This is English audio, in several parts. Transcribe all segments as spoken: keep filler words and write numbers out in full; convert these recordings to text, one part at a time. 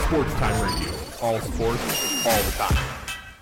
Sports Time Radio. All sports, all the time.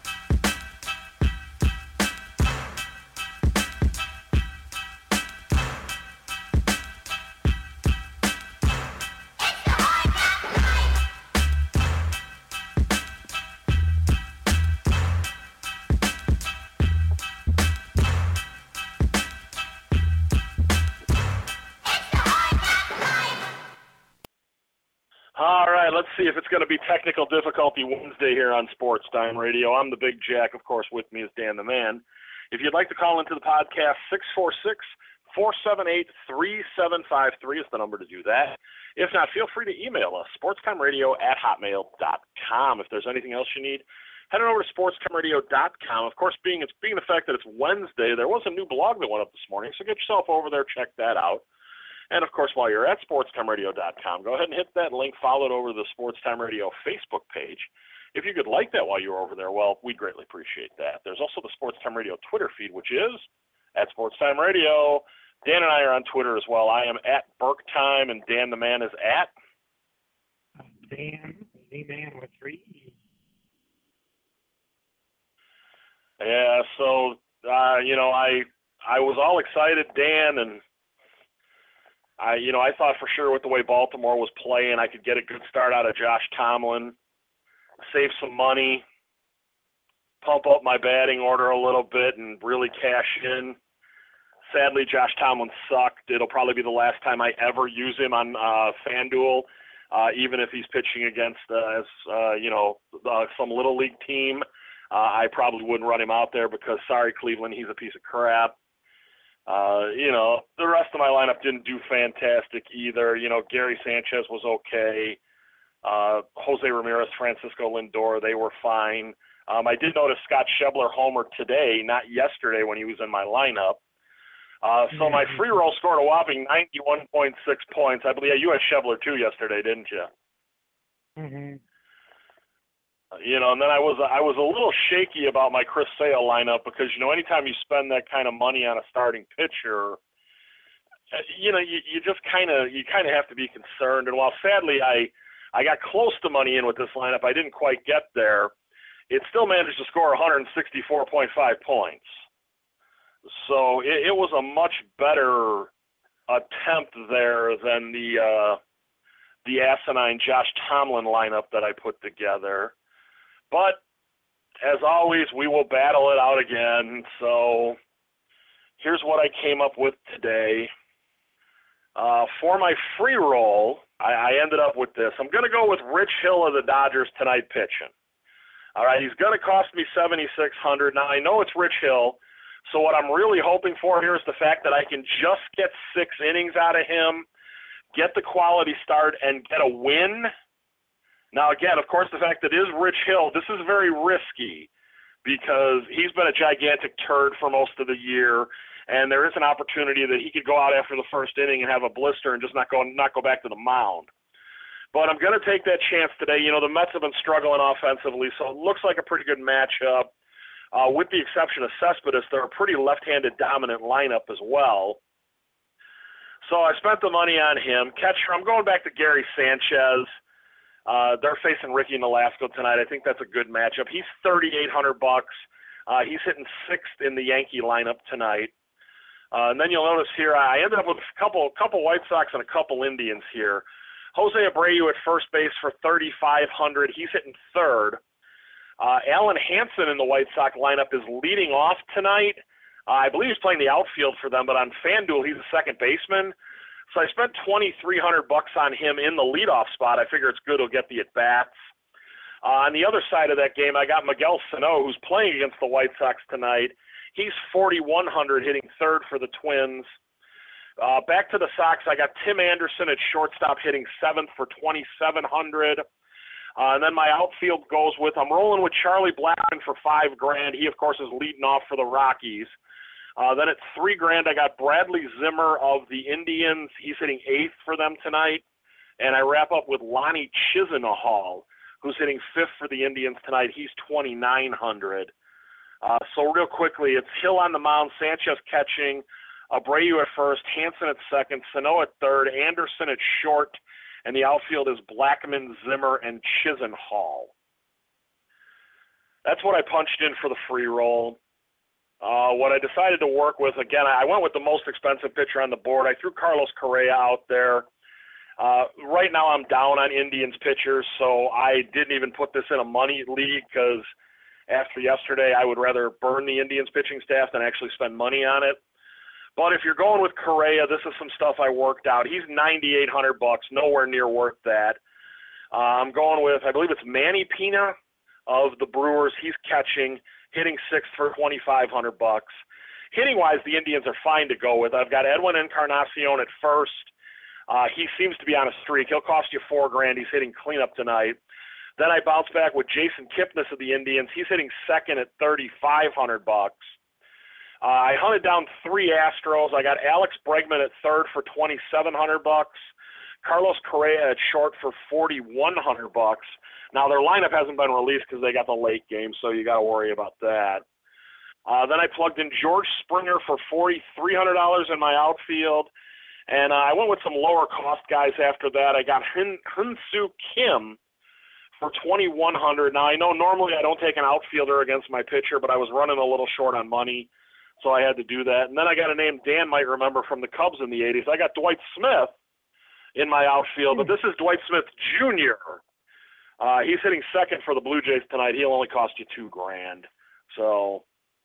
All right, let's see if it's going to be technical difficulty Wednesday here on Sports Time Radio. I'm the Big Jack. Of course, with me is Dan the Man. If you'd like to call into the podcast, six four six, four seven eight, three seven five three is the number to do that. If not, feel free to email us, sportstimeradio at hotmail dot com. If there's anything else you need, head on over to sportstimeradio dot com. Of course, being, it's, being the fact that it's Wednesday, there was a new blog that went up this morning, so get yourself over there, check that out. And, of course, while you're at sportstimeradio dot com, go ahead and hit that link, follow it over to the Sports Time Radio Facebook page. If you could like that while you're over there, well, we'd greatly appreciate that. There's also the Sports Time Radio Twitter feed, which is at Sports Time Radio. Dan and I are on Twitter as well. I am at Burke Time, and Dan the Man is at? Dan, the Man with three E's. Yeah, so, uh, you know, I I was all excited, Dan, and I, you know, I thought for sure with the way Baltimore was playing, I could get a good start out of Josh Tomlin, save some money, pump up my batting order a little bit, and really cash in. Sadly, Josh Tomlin sucked. It'll probably be the last time I ever use him on uh, FanDuel, uh, even if he's pitching against, uh, as, uh, you know, uh, some little league team. Uh, I probably wouldn't run him out there because, sorry, Cleveland, he's a piece of crap. Uh, you know, the rest of my lineup didn't do fantastic either. You know, Gary Sanchez was okay. Uh, Jose Ramirez, Francisco Lindor, they were fine. Um, I did notice Scott Schebler homered today, not yesterday when he was in my lineup. Uh, so my free roll scored a whopping ninety-one point six points. I believe yeah, you had Schebler too yesterday, didn't you? Mm-hmm. You know, and then I was I was a little shaky about my Chris Sale lineup because, you know, anytime you spend that kind of money on a starting pitcher, you know, you, you just kind of you kind of have to be concerned. And while sadly I I got close to money in with this lineup, I didn't quite get there. It still managed to score one sixty-four point five points. So it, it was a much better attempt there than the uh, the asinine Josh Tomlin lineup that I put together. But, as always, we will battle it out again. So, here's what I came up with today. Uh, for my free roll, I, I ended up with this. I'm going to go with Rich Hill of the Dodgers tonight pitching. All right, he's going to cost me seventy-six hundred dollars. Now, I know it's Rich Hill, so what I'm really hoping for here is the fact that I can just get six innings out of him, get the quality start, and get a win. Now, again, of course, the fact that it is Rich Hill, this is very risky because he's been a gigantic turd for most of the year, and there is an opportunity that he could go out after the first inning and have a blister and just not go not go back to the mound. But I'm going to take that chance today. You know, the Mets have been struggling offensively, so it looks like a pretty good matchup. Uh, with the exception of Cespedes, they're a pretty left-handed dominant lineup as well. So I spent the money on him. Catcher, I'm going back to Gary Sanchez. Uh, they're facing Ricky Nolasco tonight. I think that's a good matchup. He's thirty-eight hundred bucks. Uh, he's hitting sixth in the Yankee lineup tonight. Uh, and then you'll notice here, I ended up with a couple, couple White Sox and a couple Indians here. Jose Abreu at first base for thirty-five hundred. He's hitting third. Uh, Alan Hansen in the White Sox lineup is leading off tonight. Uh, I believe he's playing the outfield for them, but on FanDuel, he's a second baseman. So I spent twenty-three hundred bucks on him in the leadoff spot. I figure it's good he'll get the at-bats. Uh, on the other side of that game, I got Miguel Sano, who's playing against the White Sox tonight. He's forty-one hundred, hitting third for the Twins. Uh, back to the Sox, I got Tim Anderson at shortstop, hitting seventh for twenty-seven hundred. Uh, and then my outfield goes with, I'm rolling with Charlie Blackmon for five grand. He, of course, is leading off for the Rockies. Uh, then at three grand, I got Bradley Zimmer of the Indians. He's hitting eighth for them tonight. And I wrap up with Lonnie Chisenhall, who's hitting fifth for the Indians tonight. He's twenty-nine hundred. Uh, so real quickly, it's Hill on the mound, Sanchez catching, Abreu at first, Hansen at second, Sano at third, Anderson at short, and the outfield is Blackmon, Zimmer, and Chisenhall. That's what I punched in for the free roll. Uh, what I decided to work with, again, I went with the most expensive pitcher on the board. I threw Carlos Correa out there. Uh, right now I'm down on Indians pitchers, so I didn't even put this in a money league because after yesterday I would rather burn the Indians pitching staff than actually spend money on it. But if you're going with Correa, this is some stuff I worked out. He's ninety-eight hundred bucks, nowhere near worth that. Uh, I'm going with, I believe it's Manny Pina of the Brewers. He's catching, hitting sixth for twenty-five hundred bucks. Hitting-wise, the Indians are fine to go with. I've got Edwin Encarnacion at first. Uh, he seems to be on a streak. He'll cost you four grand. He's hitting cleanup tonight. Then I bounce back with Jason Kipnis of the Indians. He's hitting second at thirty-five hundred bucks. Uh, I hunted down three Astros. I got Alex Bregman at third for twenty-seven hundred bucks. Carlos Correa at short for forty-one hundred bucks. Now their lineup hasn't been released because they got the late game, so you got to worry about that. Uh, then I plugged in George Springer for forty-three hundred dollars in my outfield, and uh, I went with some lower cost guys after that. I got Hyun Soo Kim for twenty-one hundred dollars. Now I know normally I don't take an outfielder against my pitcher, but I was running a little short on money, so I had to do that. And then I got a name Dan might remember from the Cubs in the eighties. I got Dwight Smith in my outfield, but this is Dwight Smith Junior Uh, he's hitting second for the Blue Jays tonight. He'll only cost you two grand. So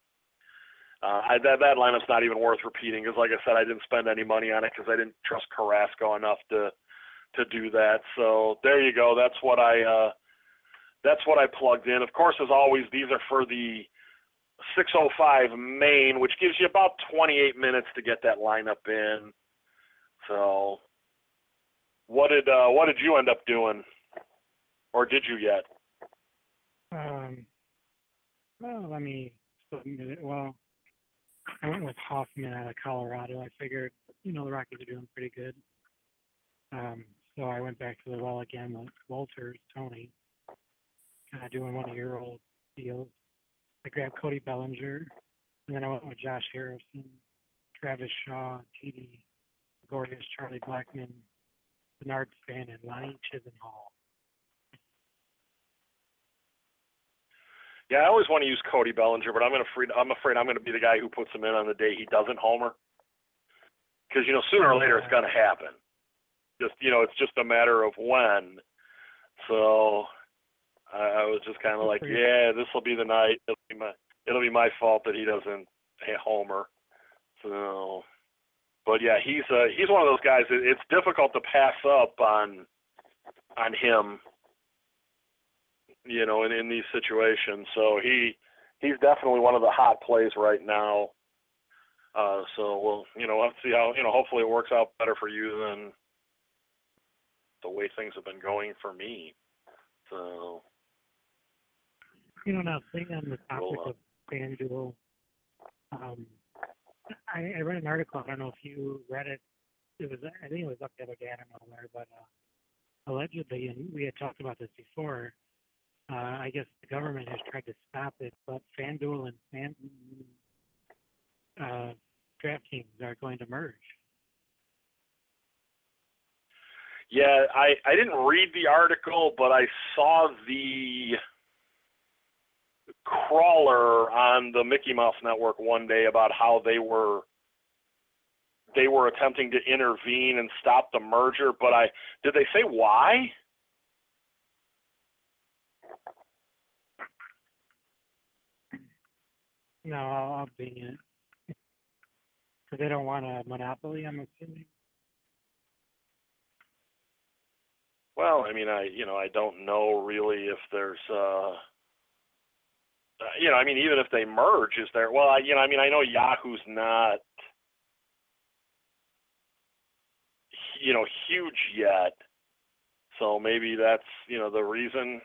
uh, I, that that lineup's not even worth repeating because, like I said, I didn't spend any money on it because I didn't trust Carrasco enough to to do that. So there you go. That's what I uh, that's what I plugged in. Of course, as always, these are for the six oh five main, which gives you about twenty-eight minutes to get that lineup in. So what did uh, what did you end up doing? Or did you yet? Um, well, let me submit it. Well, I went with Hoffman out of Colorado. I figured, you know, the Rockies are doing pretty good. Um, so I went back to the well again with Walters, Tony, kind of doing one of your old deals. I grabbed Cody Bellinger, and then I went with Josh Harrison, Travis Shaw, T D Gregorius, Charlie Blackmon, Bernard Span, and Lonnie Chisenhall. Yeah, I always want to use Cody Bellinger, but I'm afraid I'm afraid I'm going to be the guy who puts him in on the day he doesn't homer. Because, you know, sooner or later it's going to happen. Just, you know, it's just a matter of when. So I, I was just kind of like, yeah, this will be the night. It'll be my it'll be my fault that he doesn't homer. So, but yeah, he's uh, he's one of those guys. It, it's difficult to pass up on on him. You know, in, in these situations. So he he's definitely one of the hot plays right now. Uh, so we'll, you know, let's see how, you know, hopefully it works out better for you than the way things have been going for me. So. You know, now staying on the topic we'll, uh, of FanDuel, um, I, I read an article. I don't know if you read it. It was, I think it was up the other day. I don't know where, but uh, allegedly, and we had talked about this before. Uh, I guess the government has tried to stop it, but FanDuel and Fan, uh, DraftKings are going to merge. Yeah, I, I didn't read the article, but I saw the crawler on the Mickey Mouse Network one day about how they were they were attempting to intervene and stop the merger. But I did they say why? No, I'll, I'll bing it. Because they don't want a monopoly, I'm assuming. Well, I mean, I you know I don't know really if there's uh, uh you know I mean even if they merge, is there? Well, I, you know I mean I know Yahoo's not you know huge yet, so maybe that's you know the reason.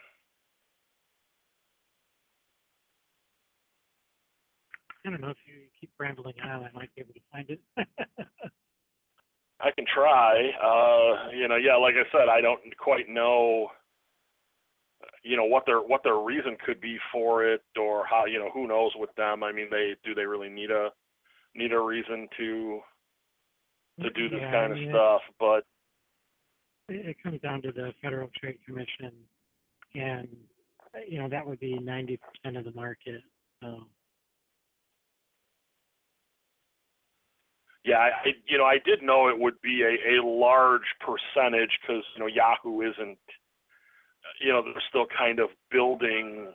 I don't know if you keep rambling on, I might be able to find it. I can try. Uh, you know, yeah, like I said, I don't quite know. You know what their what their reason could be for it, or how you know who knows with them. I mean, they do they really need a need a reason to to do this yeah, kind I mean, of stuff? But it, it comes down to the Federal Trade Commission, and you know that would be ninety percent of the market. So Yeah, I, I you know I did know it would be a, a large percentage because you know Yahoo isn't, you know they're still kind of building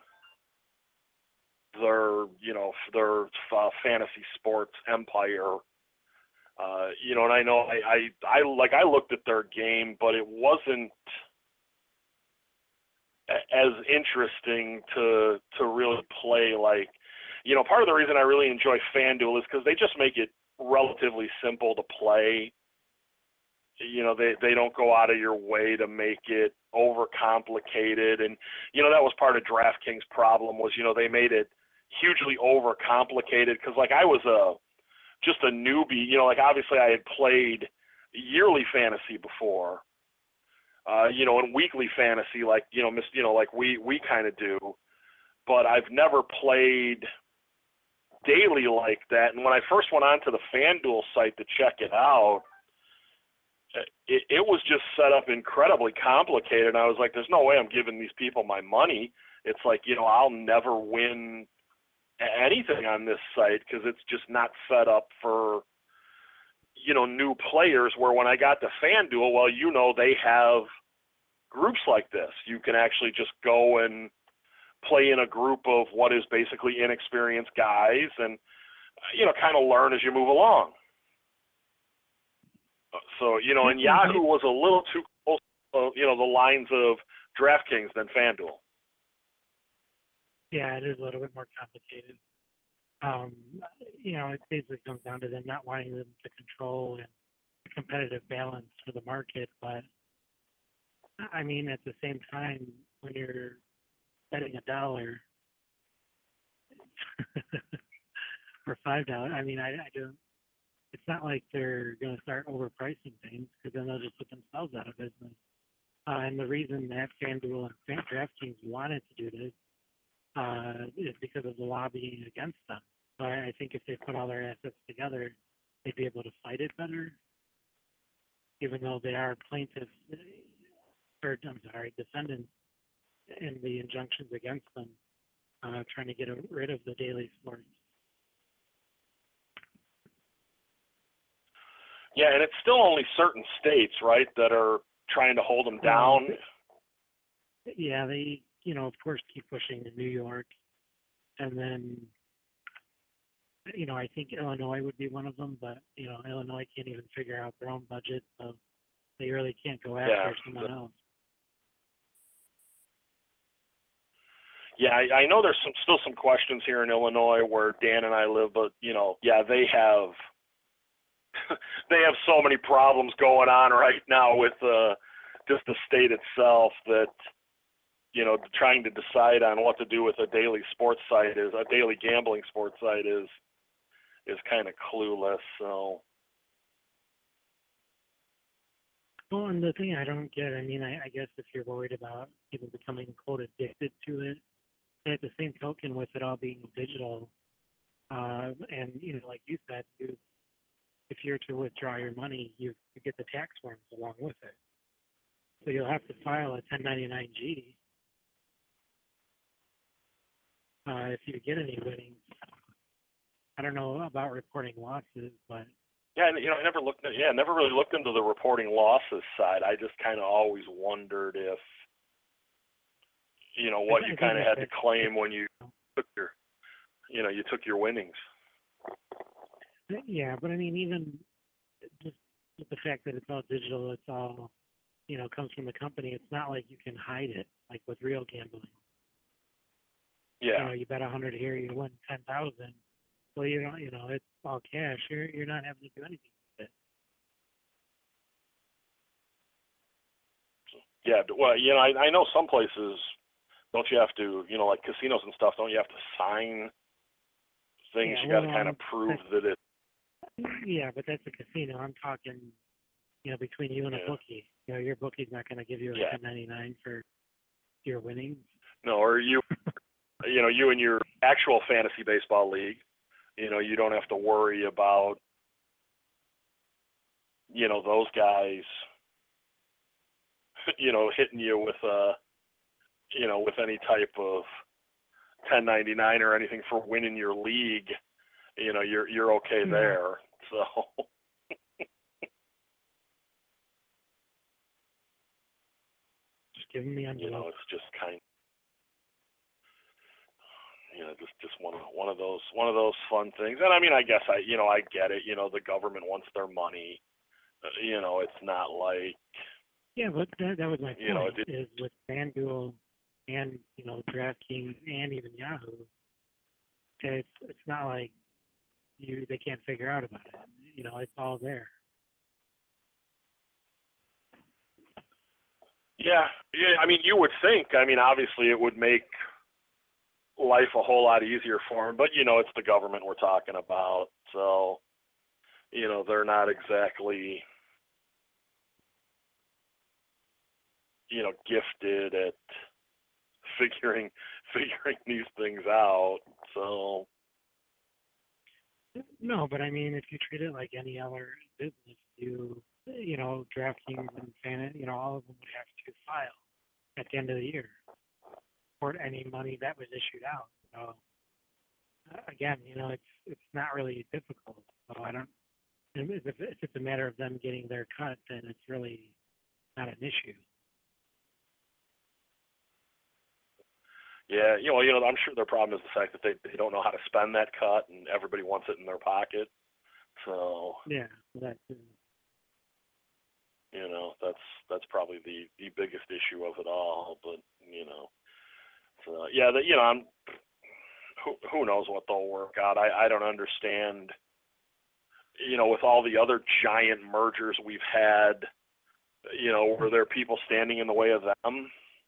their you know their uh, fantasy sports empire. Uh, you know, and I know I, I I like I looked at their game, but it wasn't as interesting to to really play. Like, you know, part of the reason I really enjoy FanDuel is because they just make it relatively simple to play. You know, they they don't go out of your way to make it overcomplicated, and you know that was part of DraftKings' problem was you know they made it hugely overcomplicated because like I was a just a newbie, you know, like obviously I had played yearly fantasy before, uh, you know, and weekly fantasy, like, you know, miss, you know, like we, we kind of do, but I've never played daily like that. And when I first went onto the FanDuel site to check it out, it, it was just set up incredibly complicated. And I was like, there's no way I'm giving these people my money. It's like, you know, I'll never win anything on this site because it's just not set up for, you know, new players, where when I got to FanDuel, well, you know, they have groups like this. You can actually just go and play in a group of what is basically inexperienced guys and, you know, kind of learn as you move along. So, you know, and Yahoo was a little too close, uh, you know, the lines of DraftKings than FanDuel. yeah, it is a little bit more complicated. Um, you know, it basically comes down to them not wanting them to control and the competitive balance for the market. But I mean, at the same time, when you're betting a dollar for five dollars, I mean, I, I don't. It's not like they're going to start overpricing things because then they'll just put themselves out of business. Uh, and the reason that FanDuel and DraftKings wanted to do this uh, is because of the lobbying against them. So I, I think if they put all their assets together, they'd be able to fight it better, even though they are plaintiffs, or I'm sorry, defendants in the injunctions against them, uh, trying to get rid of the daily sports. Yeah, and it's still only certain states, right, that are trying to hold them down. Um, yeah, they, you know, of course, keep pushing to New York, and then, you know, I think Illinois would be one of them, but you know, Illinois can't even figure out their own budget, so they really can't go after Yeah. someone else. Yeah, I, I know there's some, still some questions here in Illinois where Dan and I live, but you know, yeah, they have. They have so many problems going on right now with uh, just the state itself that, you know, trying to decide on what to do with a daily sports site is a daily gambling sports site is is kind of clueless. So. Well, and the thing I don't get, I mean, I, I guess if you're worried about people becoming quote addicted to it, at the same token, with it all being digital, uh, and you know, like you said, you. If you're to withdraw your money, you, you get the tax forms along with it. So you'll have to file a ten ninety-nine G uh, if you get any winnings. I don't know about reporting losses, but Yeah, and you know, I never looked. At, yeah, never really looked into the reporting losses side. I just kind of always wondered if, you know, what I, you I kind of had to it's, claim when you took your, you know, you took your winnings. yeah, but I mean, even just with the fact that it's all digital, it's all, you know, comes from the company. It's not like you can hide it like with real gambling. Yeah. You know, you bet a hundred here, you win ten thousand. Well, you don't, you know, it's all cash. You're you're not having to do anything with it. Yeah. Well, you know, I, I know some places, don't you have to, you know, like casinos and stuff, don't you have to sign things? Yeah, You got to well, kind of um, prove that it. Yeah, but that's a casino. I'm talking, you know, between you and a Yeah. bookie. You know, your bookie's not going to give you a Yeah. ten ninety-nine for your winnings. No, or you, you know, you and your actual fantasy baseball league, you know, you don't have to worry about, you know, those guys, you know, hitting you with a, you know, with any type of ten ninety-nine or anything for winning your league, you know, you're you're okay there. So Just give me you know, it's just kind of, you know, just just one of one of those one of those fun things. And I mean, I guess I you know I get it. You know, the government wants their money. Uh, you know, it's not like Yeah, but that, that was my point, you know it, is with FanDuel and, you know, DraftKings and even Yahoo, it's it's not like you they can't figure out about it. You know, it's all there. yeah yeah. I mean, you would think. I mean, obviously, it would make life a whole lot easier for them. But you know, it's the government we're talking about, so you know they're not exactly you know gifted at figuring figuring these things out. So No, but I mean, if you treat it like any other business, you you know, DraftKings and Fan, you know, all of them would have to file at the end of the year for any money that was issued out. So uh, again, you know, it's it's not really difficult. So I don't. If it's if it's a matter of them getting their cut, then it's really not an issue. yeah, you know, you know, I'm sure their problem is the fact that they they don't know how to spend that cut, and everybody wants it in their pocket. So Yeah, that. you know, that's that's probably the the biggest issue of it all. But you know, so yeah, that you know, I'm who who knows what they'll work out. I I don't understand. You know, with all the other giant mergers we've had, you know, were there people standing in the way of them?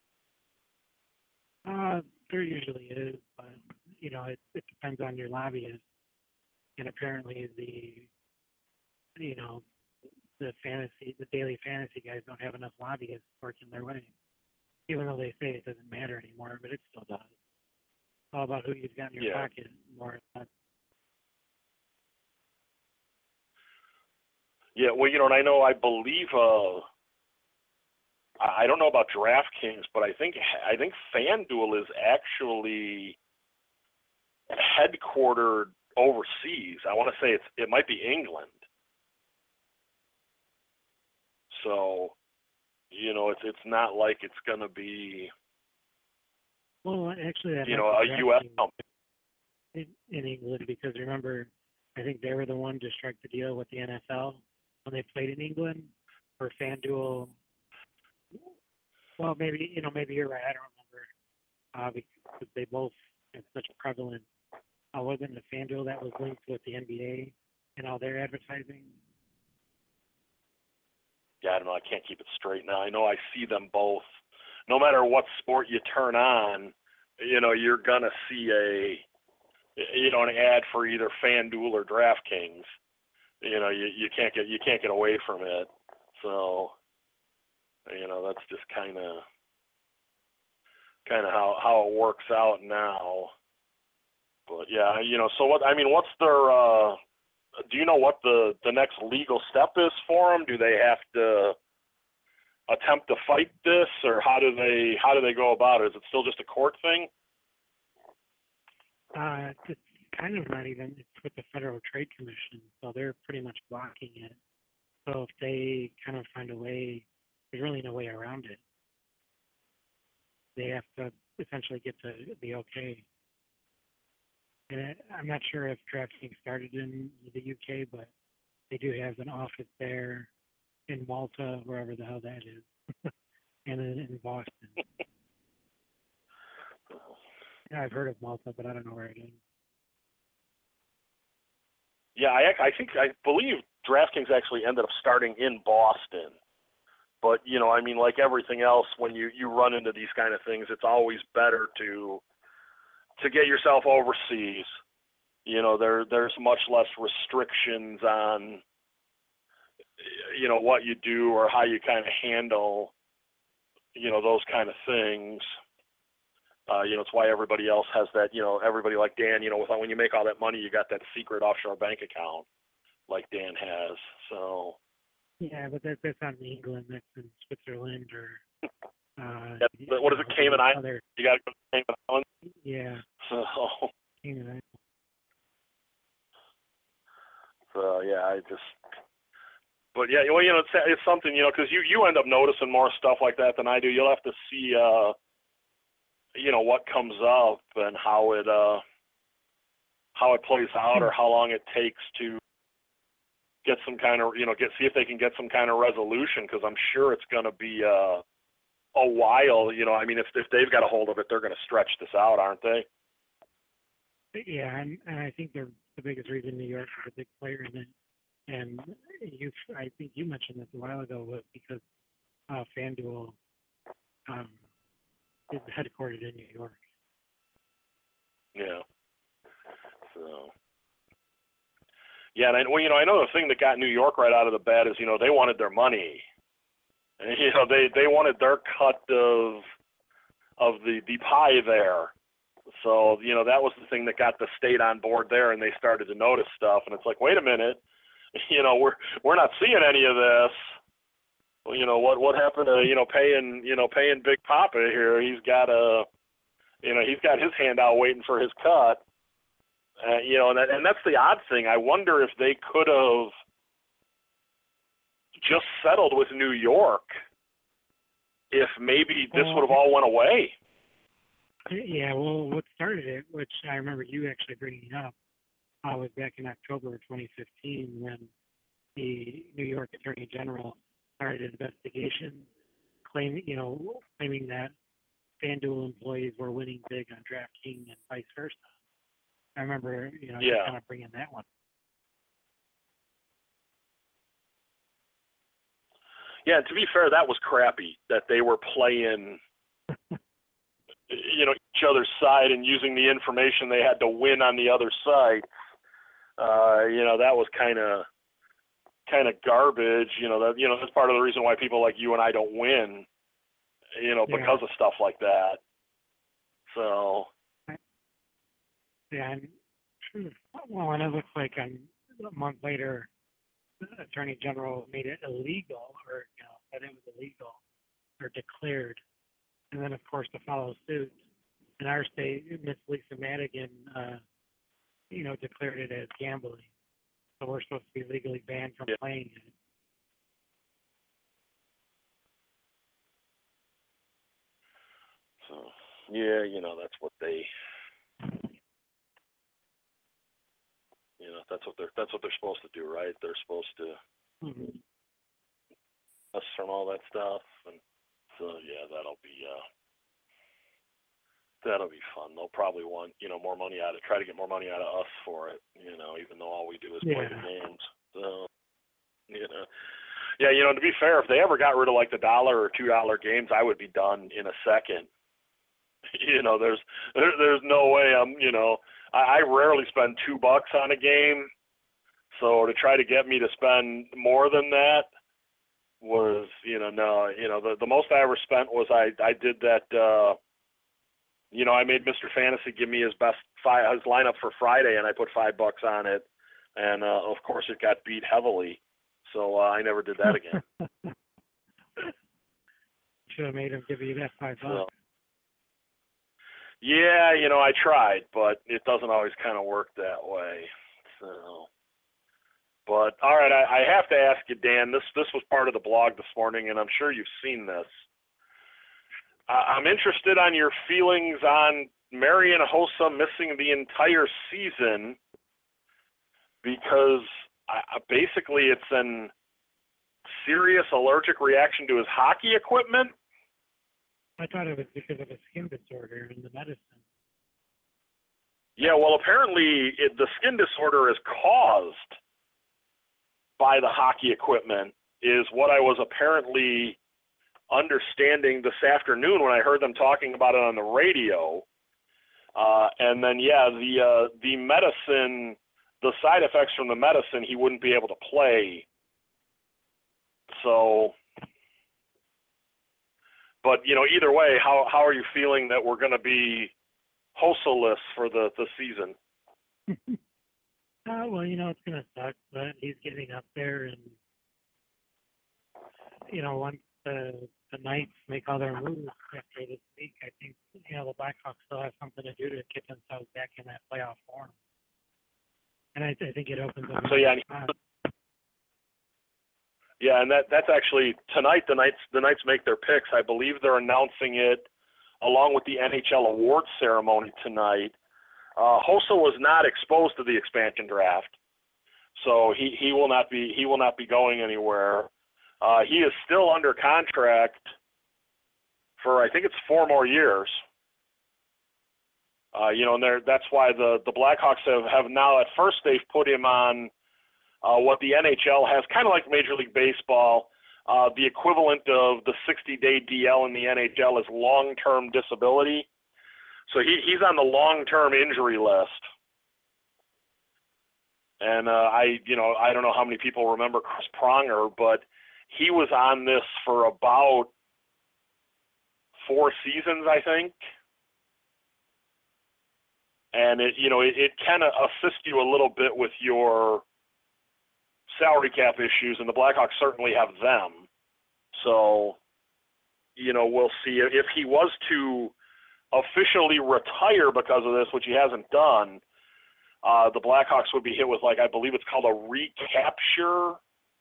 Uh, there usually is, but you know, it it depends on your lobbyist, and apparently the you know the fantasy, the daily fantasy guys don't have enough lobbyists working their way, even though they say it doesn't matter anymore, but it still does. It's all about who you've got in your Yeah. pocket more or less. Yeah, well, you know, and I know, I believe, uh, I I don't know about DraftKings, but I think I think FanDuel is actually headquartered overseas. I want to say it's it might be England. So, you know, it's it's not like it's going to be, Well, actually, that you might know, a be U S DraftKings company. in, in England, because remember, I think they were the one to strike the deal with the N F L when they played in England for FanDuel. Well, maybe you know, maybe you're right. I don't remember uh, because they both had such a prevalent. Uh, wasn't it FanDuel that was linked with the N B A and all their advertising? Yeah, I don't know. I can't keep it straight now. I know I see them both. No matter what sport you turn on, you know, you're gonna see a, you know, an ad for either FanDuel or DraftKings. You know, you, you can't get you can't get away from it. So, you know, that's just kind of kind of how how it works out now. But yeah, you know, so what? I mean, what's their? Uh, do you know what the the next legal step is for them? Do they have to attempt to fight this, or how do they how do they go about it? Is it still just a court thing? Uh, it's kind of not even. It's with the Federal Trade Commission, so they're pretty much blocking it. So if they kind of find a way, there's really no way around it. They have to essentially get the the okay. And I- I'm not sure if DraftKings started in the U K, but they do have an office there in Malta, wherever the hell that is, and in, in Boston. Yeah, I've heard of Malta, but I don't know where it is. Yeah, I I think I believe DraftKings actually ended up starting in Boston. But, you know, I mean, like everything else, when you, you run into these kind of things, it's always better to to get yourself overseas. You know, there there's much less restrictions on, you know, what you do or how you kind of handle, you know, those kind of things. Uh, you know, it's why everybody else has that, you know, everybody like Dan, you know, with, when you make all that money, you got that secret offshore bank account like Dan has. So. Yeah, but that, that's not in England. That's in Switzerland or Uh, Yeah, you but what is know, it, Cayman Islands? other, You got to go to Cayman Islands. yeah, So, Cayman Islands. so yeah, I just. But yeah, well, you know, it's, it's something, you know, because you, you end up noticing more stuff like that than I do. You'll have to see, uh, you know, what comes up and how it, uh, how it plays out, or how long it takes to get some kind of, you know, get see if they can get some kind of resolution. Because I'm sure it's going to be uh, a while. You know, I mean, if if they've got a hold of it, they're going to stretch this out, aren't they? Yeah, and, and I think they're the biggest reason New York is a big player in it. And you, I think you mentioned this a while ago, was because uh, FanDuel um, is headquartered in New York. Yeah. So. Yeah, and I, well, you know, I know the thing that got New York right out of the bed is, you know, they wanted their money. And, you know, they they wanted their cut of of the the pie there. So, you know, that was the thing that got the state on board there, and they started to notice stuff. And it's like, wait a minute, you know, we're we're not seeing any of this. Well, you know, what what happened to, you know, paying you know paying Big Papa here? He's got a, you know, he's got his hand out waiting for his cut. Uh, you know, and that, and that's the odd thing. I wonder if they could have just settled with New York, if maybe this would have all went away. Yeah, well, what started it, which I remember you actually bringing up, uh, was back in October of twenty fifteen when the New York Attorney General started an investigation, claiming, you know, claiming that FanDuel employees were winning big on DraftKings and vice versa. I remember, you know, Yeah. kind of bringing that one. Yeah, and to be fair, that was crappy that they were playing, you know, each other's side and using the information they had to win on the other side. Uh, you know, that was kind of kind of garbage. You know, that you know that's part of the reason why people like you and I don't win. You know, Yeah. because of stuff like that. So. Yeah, and well, and it looks like um, a month later, the Attorney General made it illegal, or you know, said it was illegal, or declared, and then of course to follow suit, in our state, Miss Lisa Madigan, uh, you know, declared it as gambling, so we're supposed to be legally banned from Yeah. playing it. So yeah, you know that's what they. You know, that's what they're that's what they're supposed to do, right? They're supposed to Mm-hmm. us from all that stuff, and so yeah, that'll be uh, that'll be fun. They'll probably want you know more money out of try to get more money out of us for it. You know, even though all we do is play Yeah. the games. So you know, yeah, you know, to be fair, if they ever got rid of like the dollar or two dollar games, I would be done in a second. You know, there's there, there's no way I'm you know. I rarely spend two bucks on a game, so to try to get me to spend more than that was, you know, no, you know, the the most I ever spent was I I did that, uh, you know, I made Mister Fantasy give me his best five, his lineup for Friday, and I put five bucks on it, and uh, of course it got beat heavily, so uh, I never did that again. Should have made him give you that five bucks. So, yeah, you know, I tried, but it doesn't always kind of work that way. So, but all right, I, I have to ask you, Dan. This this was part of the blog this morning, and I'm sure you've seen this. Uh, I'm interested on your feelings on Marian Hossa missing the entire season because I, basically it's an serious allergic reaction to his hockey equipment. I thought it was because of a skin disorder in the medicine. Yeah, well, apparently it, the skin disorder is caused by the hockey equipment, is what I was apparently understanding this afternoon when I heard them talking about it on the radio. Uh, and then, yeah, the uh, the medicine, the side effects from the medicine, he wouldn't be able to play. So, but, you know, either way, how how are you feeling that we're going to be Hossa-less for the, the season? uh, well, you know, it's going to suck, but he's getting up there. And, you know, one the the Knights make other moves after this week, I think you know the Blackhawks still have something to do to get themselves back in that playoff form. And I, I think it opens up. So yeah, yeah, and that that's actually tonight. The Knights the Knights make their picks. I believe they're announcing it along with the N H L awards ceremony tonight. Uh, Hossa was not exposed to the expansion draft, so he, he will not be he will not be going anywhere. Uh, he is still under contract for I think it's four more years. Uh, you know, and that's why the, the Blackhawks have, have now, at first they've put him on uh, what the N H L has, kind of like Major League Baseball. Uh, the equivalent of the sixty-day D L in the N H L is long-term disability. So he, he's on the long-term injury list. And uh, I, you know, I don't know how many people remember Chris Pronger, but he was on this for about four seasons, I think. And it, you know, it, it kind of assists you a little bit with your salary cap issues, and the Blackhawks certainly have them. So, you know, we'll see if he was to officially retire because of this, which he hasn't done. Uh, the Blackhawks would be hit with, like, I believe it's called a recapture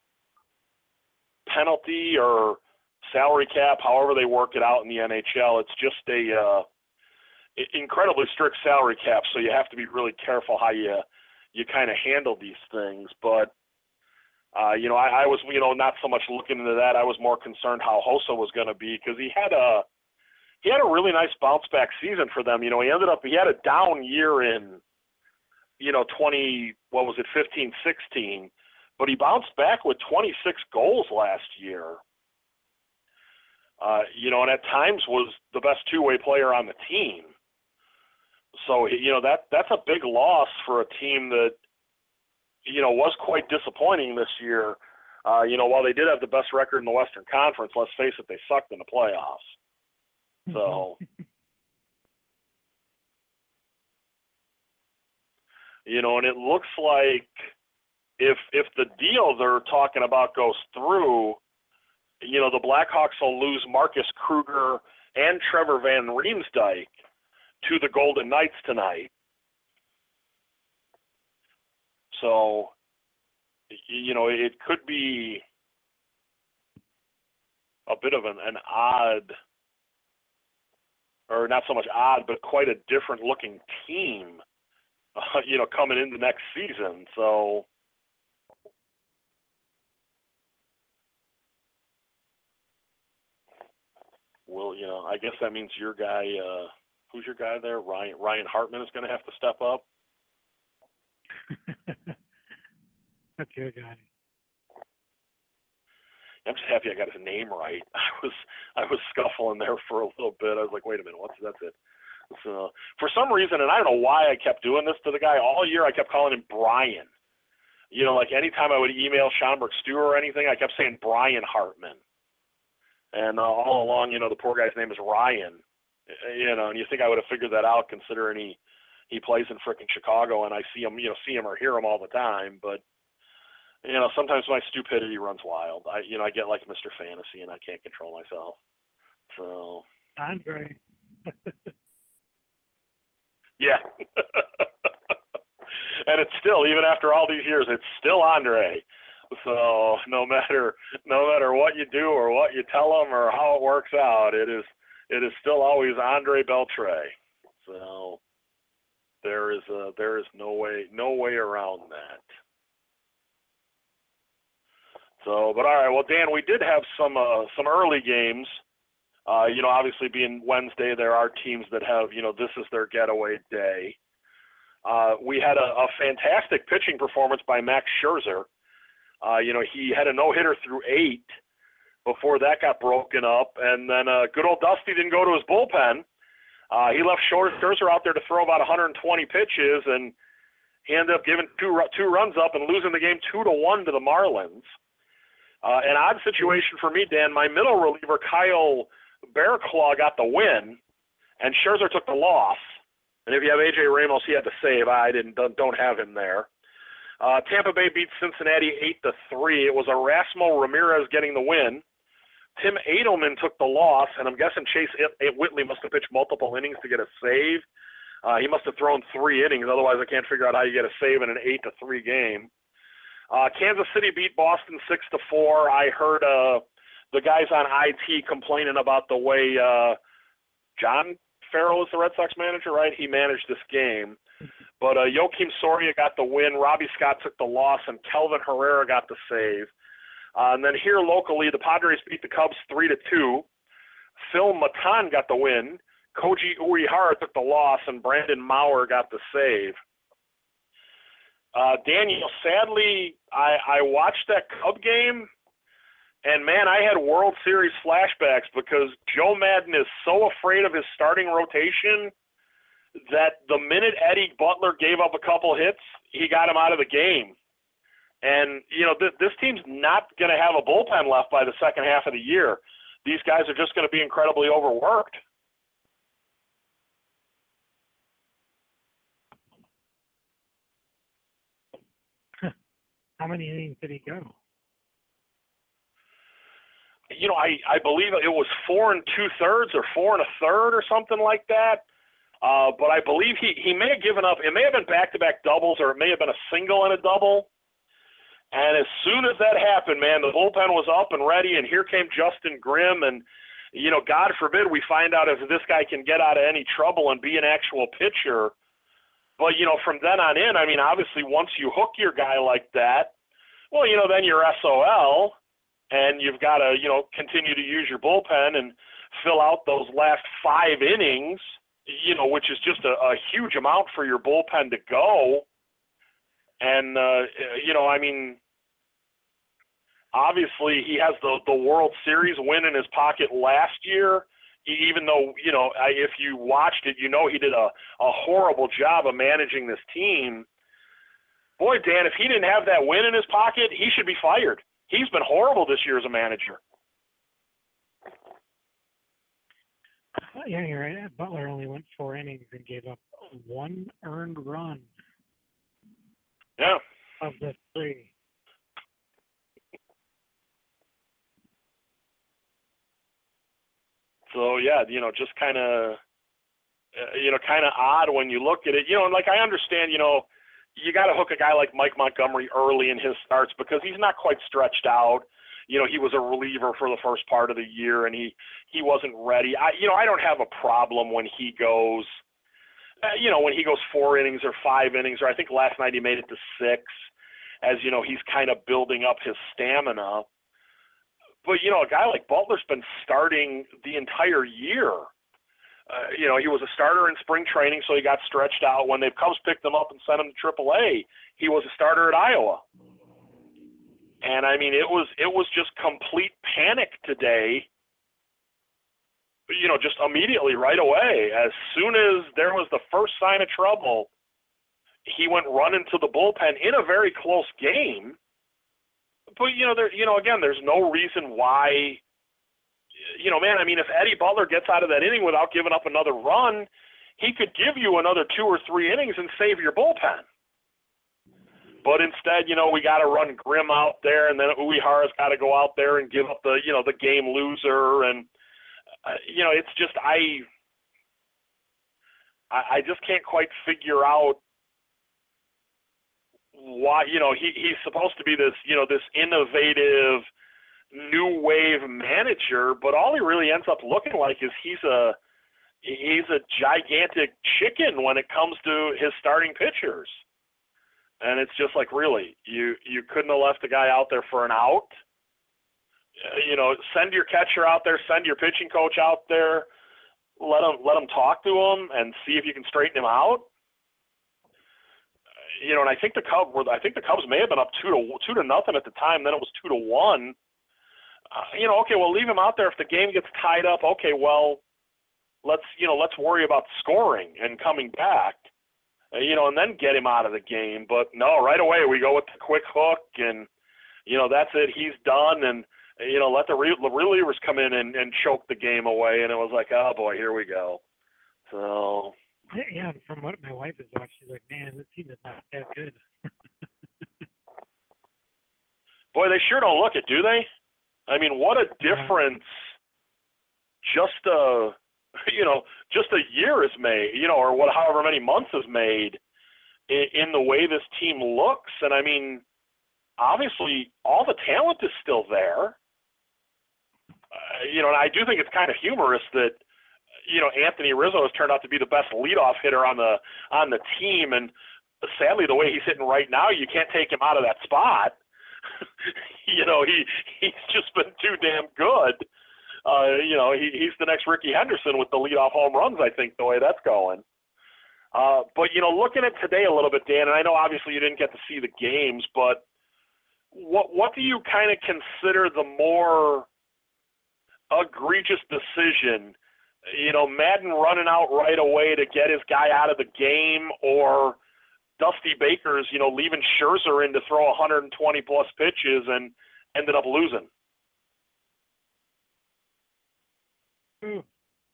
penalty or salary cap, however they work it out in the N H L. It's just a uh, incredibly strict salary cap, so you have to be really careful how you you kind of handle these things. But uh, you know, I, I was you know not so much looking into that. I was more concerned how Hossa was going to be, because he had a he had a really nice bounce back season for them. You know, he ended up he had a down year in you know twenty what was it fifteen sixteen, but he bounced back with twenty-six goals last year. Uh, you know, and at times was the best two-way player on the team. So, you know, that that's a big loss for a team that, you know, was quite disappointing this year. Uh, you know, while they did have the best record in the Western Conference, let's face it, they sucked in the playoffs. So, you know, and it looks like if if the deal they're talking about goes through, you know, the Blackhawks will lose Marcus Kruger and Trevor Van Riemsdyk to the Golden Knights tonight. So, you know, it could be a bit of an, an odd, or not so much odd, but quite a different looking team, uh, you know, coming into next season. So, well, you know, I guess that means your guy, uh, who's your guy there? Ryan Ryan Hartman is going to have to step up. That's your guy. I'm just happy I got his name right. I was I was scuffling there for a little bit. I was like, wait a minute, what's that's it? So for some reason, and I don't know why I kept doing this to the guy all year, I kept calling him Brian. You know, like anytime I would email Schomburg Stew or anything, I kept saying Brian Hartman. And uh, all along, you know, the poor guy's name is Ryan. You know, and you think I would have figured that out, considering he he plays in frickin' Chicago, and I see him, you know, see him or hear him all the time. But you know, sometimes my stupidity runs wild. I, you know, I get like Mister Fantasy, and I can't control myself. So. Andre. Yeah. And it's still, even after all these years, it's still Andre. So no matter no matter what you do or what you tell them or how it works out, it is it is still always Andre Beltre. So there is a, there is no way no way around that. So, but all right, well, Dan, we did have some uh, some early games. Uh, you know, obviously being Wednesday, there are teams that have, you know, this is their getaway day. Uh, we had a, a fantastic pitching performance by Max Scherzer. Uh, you know, he had a no-hitter through eight before that got broken up. And then uh, good old Dusty didn't go to his bullpen. Uh, he left Scherzer out there to throw about one hundred twenty pitches, and he ended up giving two two runs up and losing the game two to one to the Marlins. Uh, an odd situation for me, Dan. My middle reliever, Kyle Bearclaw, got the win, and Scherzer took the loss. And if you have A J Ramos, he had to save. I didn't don't have him there. Uh, Tampa Bay beat Cincinnati eight to three. It was Erasmo Ramirez getting the win Tim Adelman took the loss, and I'm guessing Chase Whitley must have pitched multiple innings to get a save. Uh, he must have thrown three innings. Otherwise, I can't figure out how you get a save in an eight to three game. Uh, Kansas City beat Boston six to four. I heard uh, the guys on I T complaining about the way uh, John Farrell is the Red Sox manager, right? He managed this game. But uh, Joakim Soria got the win. Robbie Scott took the loss, and Kelvin Herrera got the save. Uh, and then here locally, the Padres beat the Cubs three to two. Phil Matan got the win. Koji Uehara took the loss, and Brandon Maurer got the save. Uh, Daniel, sadly, I, I watched that Cub game, and, man, I had World Series flashbacks because Joe Maddon is so afraid of his starting rotation that the minute Eddie Butler gave up a couple hits, he got him out of the game. And, you know, th- this team's not going to have a bullpen left by the second half of the year. These guys are just going to be incredibly overworked. How many innings did he go? You know, I, I believe it was four and two-thirds or four and a third or something like that. Uh, but I believe he, he may have given up. It may have been back-to-back doubles, or it may have been a single and a double. And as soon as that happened, man, the bullpen was up and ready, and here came Justin Grimm. And, you know, God forbid we find out if this guy can get out of any trouble and be an actual pitcher. But, you know, from then on in, I mean, obviously once you hook your guy like that, well, you know, then you're S O L, and you've got to, you know, continue to use your bullpen and fill out those last five innings, you know, which is just a, a huge amount for your bullpen to go. And, uh, you know, I mean, obviously he has the, the World Series win in his pocket last year, even though, you know, if you watched it, you know he did a, a horrible job of managing this team. Boy, Dan, if he didn't have that win in his pocket, he should be fired. He's been horrible this year as a manager. Yeah, you're right. Butler only went four innings and gave up one earned run. Yeah. Of the three. So, yeah, you know, just kind of, uh, you know, kind of odd when you look at it. You know, and like I understand, you know, you got to hook a guy like Mike Montgomery early in his starts because he's not quite stretched out. You know, he was a reliever for the first part of the year, and he, he wasn't ready. I, you know, I don't have a problem when he goes, uh, you know, when he goes four innings or five innings, or I think last night he made it to six, as, you know, he's kind of building up his stamina. But, you know, a guy like Butler's been starting the entire year. Uh, you know, he was a starter in spring training, so he got stretched out. When the Cubs picked him up and sent him to triple A, he was a starter at Iowa. And, I mean, it was it was just complete panic today, you know, just immediately right away. As soon as there was the first sign of trouble, he went running to the bullpen in a very close game. But, you know, there, you know, again, there's no reason why, you know, man, I mean, if Eddie Butler gets out of that inning without giving up another run, he could give you another two or three innings and save your bullpen. But instead, you know, we got to run Grimm out there, and then Uehara's got to go out there and give up the, you know, the game loser. And, uh, you know, it's just, I, I just can't quite figure out why, you know, he, he's supposed to be this, you know, this innovative new wave manager, but all he really ends up looking like is he's a, he's a gigantic chicken when it comes to his starting pitchers. And it's just like, really, you, you couldn't have left a guy out there for an out. Uh, you know, send your catcher out there, send your pitching coach out there, let him, let him talk to him and see if you can straighten him out. You know, and I think the Cubs were, I think the Cubs may have been up two to two to nothing at the time. Then it was two to one. Uh, you know, okay, well, leave him out there if the game gets tied up. Okay, well, let's, you know, let's worry about scoring and coming back. Uh, you know, and then get him out of the game. But no, right away we go with the quick hook, and you know that's it. He's done, and you know, let the, re- the relievers come in and, and choke the game away. And it was like, oh boy, here we go. So. Yeah, from what my wife has watched, she's like, man, this team is not that good. Boy, they sure don't look it, do they? I mean, what a difference just a, you know, just a year has made, you know, or what, however many months has made in, in the way this team looks. And I mean, obviously all the talent is still there. Uh, you know, and I do think it's kind of humorous that, you know, Anthony Rizzo has turned out to be the best leadoff hitter on the on the team, and sadly, the way he's hitting right now, you can't take him out of that spot. you know, he he's just been too damn good. Uh, you know, he, he's the next Ricky Henderson with the leadoff home runs, I think, the way that's going. Uh, but, you know, looking at today a little bit, Dan, and I know obviously you didn't get to see the games, but what what do you kind of consider the more egregious decision? You know, Madden running out right away to get his guy out of the game, or Dusty Baker's, you know, leaving Scherzer in to throw one hundred twenty plus pitches and ended up losing. Ooh.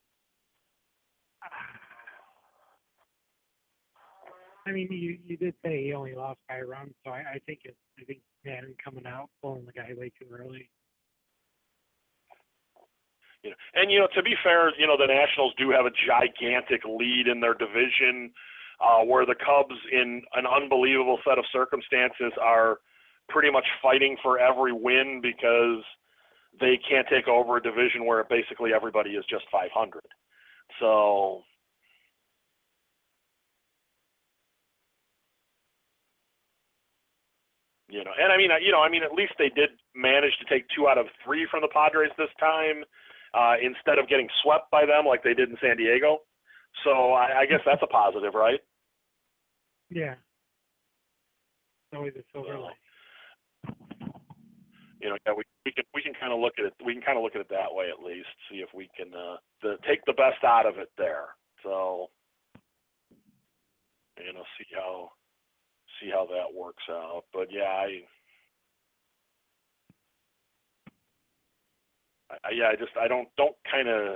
I mean, you, you did say he only lost by a run, so I, I think it's I think Madden coming out pulling the guy way too early. You know, and, you know, to be fair, you know, the Nationals do have a gigantic lead in their division, uh, where the Cubs, in an unbelievable set of circumstances, are pretty much fighting for every win because they can't take over a division where basically everybody is just five hundred. So, you know, and I mean, you know, I mean, at least they did manage to take two out of three from the Padres this time, uh, instead of getting swept by them like they did in San Diego. So I, I guess that's a positive, right? Yeah. Always a silver lining. You know, yeah, we, we can we can kind of look at it. We can kind of look at it that way at least. See if we can uh, the, take the best out of it there. So, you know, see how see how that works out. But yeah, I, I yeah, I just I don't don't kind of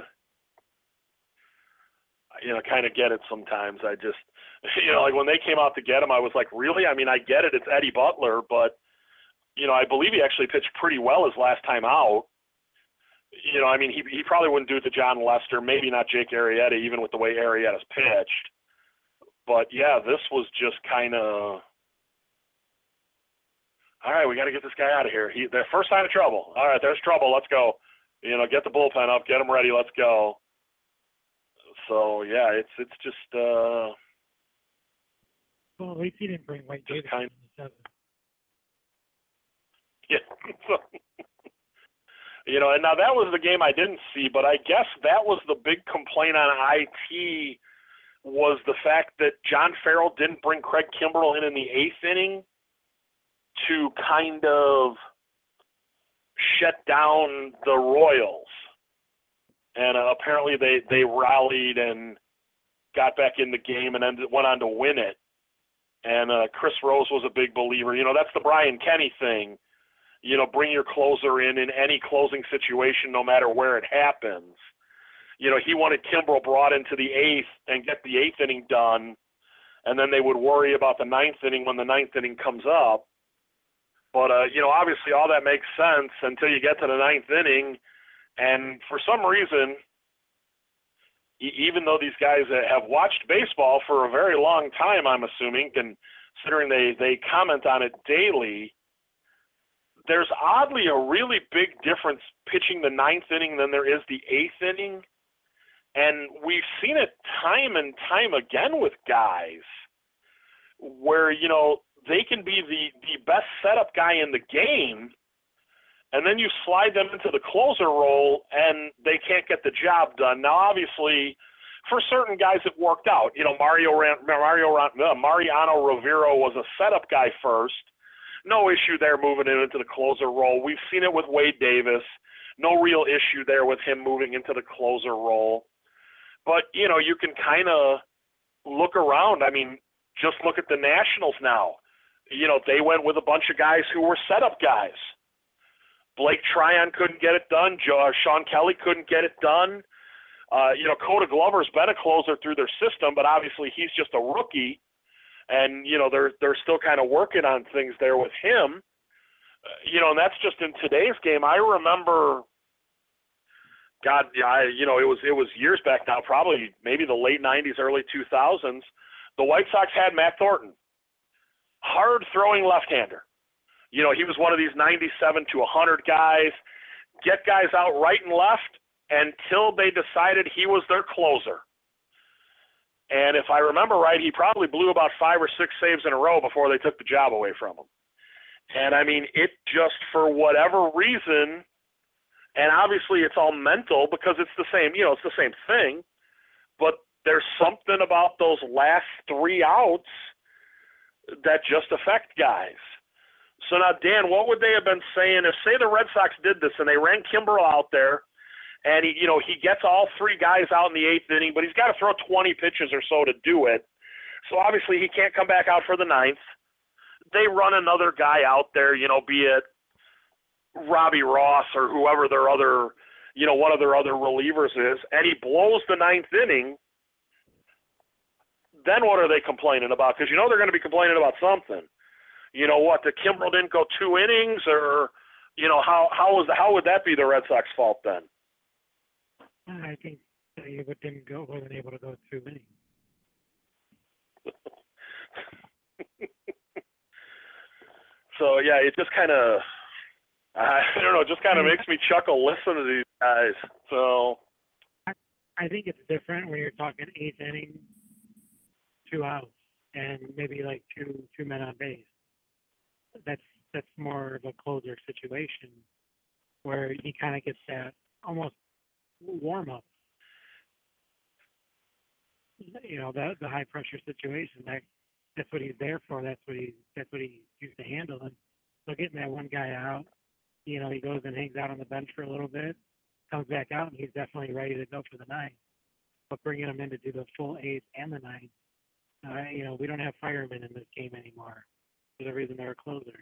you know kind of get it sometimes. I just you know like when they came out to get him, I was like, really? I mean, I get it. It's Eddie Butler, but you know, I believe he actually pitched pretty well his last time out. You know, I mean, he he probably wouldn't do it to John Lester, maybe not Jake Arrieta, even with the way Arrieta's pitched. But, yeah, this was just kind of, all right, we got to get this guy out of here. He, the first sign of trouble. All right, there's trouble. Let's go. You know, get the bullpen up, get him ready. Let's go. So, yeah, it's it's just uh, – Well, at least he didn't bring White Davis kind in the seventh. Yeah. You know, and now that was the game I didn't see, but I guess that was the big complaint on I T was the fact that John Farrell didn't bring Craig Kimbrell in in the eighth inning to kind of shut down the Royals. And uh, apparently they, they rallied and got back in the game and ended, went on to win it. And uh, Chris Rose was a big believer. You know, that's the Brian Kenny thing. You know, bring your closer in in any closing situation, no matter where it happens. You know, he wanted Kimbrell brought into the eighth and get the eighth inning done, and then they would worry about the ninth inning when the ninth inning comes up. But, uh, you know, obviously all that makes sense until you get to the ninth inning, and for some reason, e- even though these guys have watched baseball for a very long time, I'm assuming, considering they, they comment on it daily, there's oddly a really big difference pitching the ninth inning than there is the eighth inning. And we've seen it time and time again with guys where, you know, they can be the, the best setup guy in the game, and then you slide them into the closer role and they can't get the job done. Now, obviously, for certain guys it worked out. You know, Mario, Mario Mariano Rivera was a setup guy first. No issue there moving him into the closer role. We've seen it with Wade Davis. No real issue there with him moving into the closer role. But, you know, you can kind of look around. I mean, just look at the Nationals now. You know, they went with a bunch of guys who were setup guys. Blake Tryon couldn't get it done. Joe, uh, Sean Kelly couldn't get it done. Uh, you know, Coda Glover's been a closer through their system, but obviously he's just a rookie. And, you know, they're they're still kind of working on things there with him. you know, and that's just in today's game. I remember, God, I, you know, it was it was years back now, probably maybe the late nineties, early two thousands. The White Sox had Matt Thornton, hard-throwing left-hander. You know, he was one of these ninety-seven to one hundred guys, get guys out right and left until they decided he was their closer. And if I remember right, he probably blew about five or six saves in a row before they took the job away from him. And, I mean, it just, for whatever reason, and obviously it's all mental because it's the same, you know, it's the same thing, but there's something about those last three outs that just affect guys. So now, Dan, what would they have been saying if, say, the Red Sox did this and they ran Kimbrel out there and, he, you know, he gets all three guys out in the eighth inning, but he's got to throw twenty pitches or so to do it. So obviously he can't come back out for the ninth. They run another guy out there, you know, be it Robbie Ross or whoever their other, you know, one of their other relievers is, and he blows the ninth inning. Then what are they complaining about? Because you know they're going to be complaining about something. You know what? The Kimbrel didn't go two innings, or you know how how was the, how would that be the Red Sox fault then? I think he didn't go, wasn't able to go two innings. So yeah, it just kind of, I don't know, it just kind of makes me chuckle listening to these guys. So I, I think it's different when you're talking eighth inning, two outs, and maybe like two two men on base. That's that's more of a closer situation where he kind of gets that almost warm up. You know, the the high pressure situation. That that's what he's there for. That's what he that's what he used to handle. And so getting that one guy out, you know, he goes and hangs out on the bench for a little bit, comes back out, and he's definitely ready to go for the ninth. But bringing him in to do the full eighth and the ninth, uh, you know, we don't have firemen in this game anymore. For the reason they're a closer.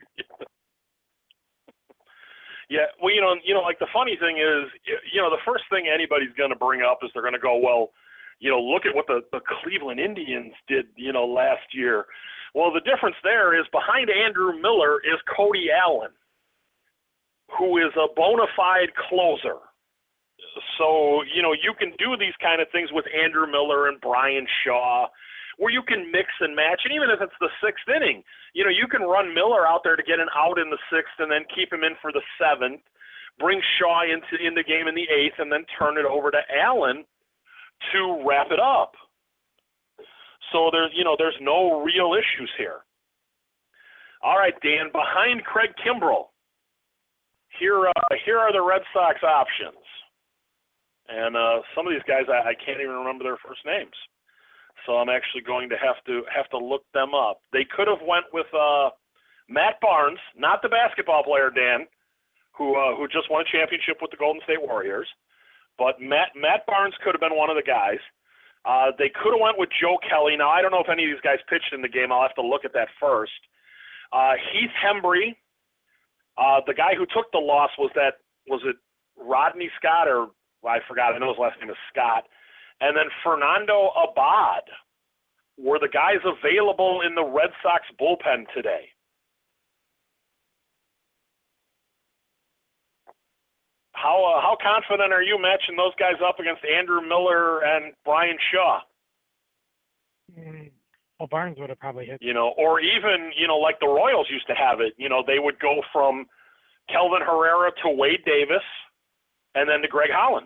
Yeah, well, you know, you know, like the funny thing is, you know, the first thing anybody's going to bring up is they're going to go, well, you know, look at what the, the Cleveland Indians did, you know, last year. Well, the difference there is behind Andrew Miller is Cody Allen, who is a bona fide closer. So, you know, you can do these kind of things with Andrew Miller and Brian Shaw, where you can mix and match, and even if it's the sixth inning, you know, you can run Miller out there to get an out in the sixth and then keep him in for the seventh, bring Shaw into in the game in the eighth, and then turn it over to Allen to wrap it up. So there's, you know, there's no real issues here. All right, Dan, behind Craig Kimbrel, here, uh, here are the Red Sox options. And uh, some of these guys, I, I can't even remember their first names. So I'm actually going to have to have to look them up. They could have went with uh, Matt Barnes, not the basketball player, Dan, who uh, who just won a championship with the Golden State Warriors. But Matt Matt Barnes could have been one of the guys. Uh, they could have went with Joe Kelly. Now, I don't know if any of these guys pitched in the game. I'll have to look at that first. Uh, Heath Hembree, uh, the guy who took the loss was that, was it Rodney Scott or, well, I forgot. I know his last name is Scott. And then Fernando Abad were the guys available in the Red Sox bullpen today. How uh, how confident are you matching those guys up against Andrew Miller and Brian Shaw? Mm, well, Barnes would have probably hit. You know, or even, you know, like the Royals used to have it. You know, they would go from Kelvin Herrera to Wade Davis and then to Greg Holland.